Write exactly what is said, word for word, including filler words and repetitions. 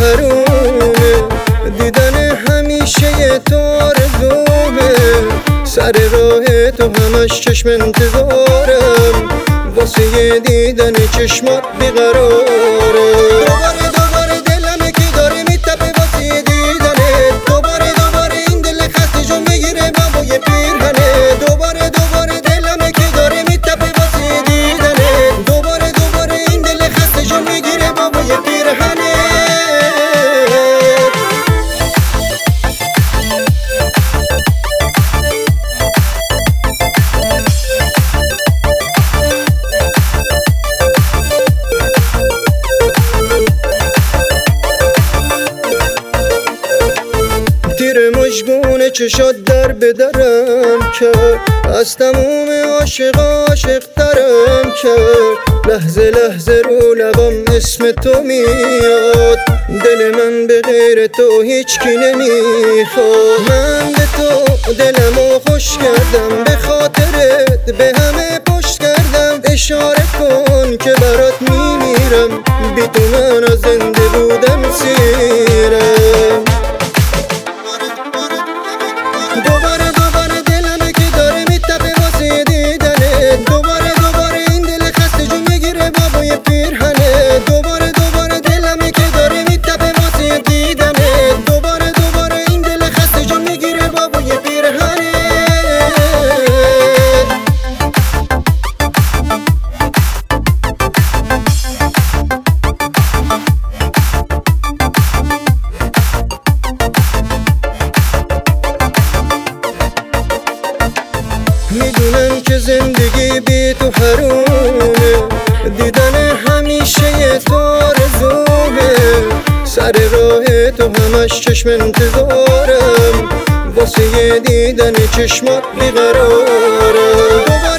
حرونه، دیدن همیشه تو آرزومه، سر راه تو همش چشم انتظارم، واسه دیدن چشمات بیقرارم. دوباره دوباره دلمه که داره میتپه واسه دیدنت، دوباره دوباره این دل خسته جون میگیره بابای پیرهنه، دوباره دوباره دلمه که داره میتپه واسه دیدنت، دوباره دوباره این دل خسته جون میگیره بابای پیرهنه. تیر مشگون چشات در بدرم کرد، از تموم عاشق عاشق ترم کرد، لحظه لحظه رو لبام اسم تو میاد، دل من به غیر تو هیچ کی نمیخواد. من به تو دلمو خوش کردم، به خاطرت به همه پشت کردم، اشاره کن که برات میمیرم، بی تو من از زنده بودم سیرم. دوباره دوباره دلمه که داره میتپه واسه دیدنه، دوباره دوباره این دل خسته جون میگیره بابای پیرهنه، دوباره دوباره دلمه که داره میتپه واسه دیدنه، دوباره دوباره این دل خسته جون میگیره بابای پیرهنه. میدونم که زندگی بی تو حرومه، دیدن همیشه تو آرزومه، سر راه تو همش چشم انتظارم، واسه دیدن چشمات بیقرارم.